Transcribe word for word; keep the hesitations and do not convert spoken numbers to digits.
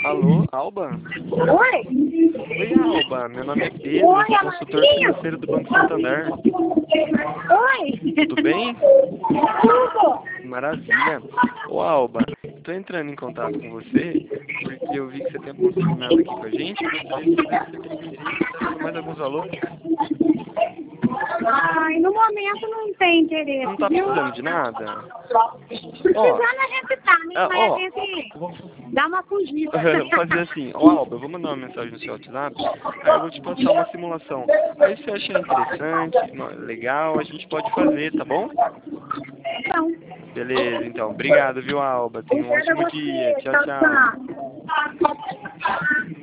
Alô, Alba? Oi? Oi, Alba. Meu nome é Pedro, eu Oi, sou consultor amiguinho. financeiro do Banco Santander. Oi? Tudo bem? Tudo? Maravilha. Ô, Alba, estou entrando em contato com você porque eu vi que você tem um consignado aqui com a gente. Eu gostaria de saber se você teria interesse em mais alguns valores. Ai, no momento não tem interesse, Não está viu? precisando de nada? Ó, Precisando a gente tá, né? ah, Mas ó, a gente vou dá uma fugida. fazer assim. Ó, Alba, eu vou mandar uma mensagem no seu WhatsApp, aí eu vou te passar uma simulação. Aí se você achar interessante, no- legal, a gente pode fazer, tá bom? Então, Beleza, então. Obrigado, viu, Alba? Tenha um obrigada a ótimo dia. você. Tchau, Tchau, tchau. tchau.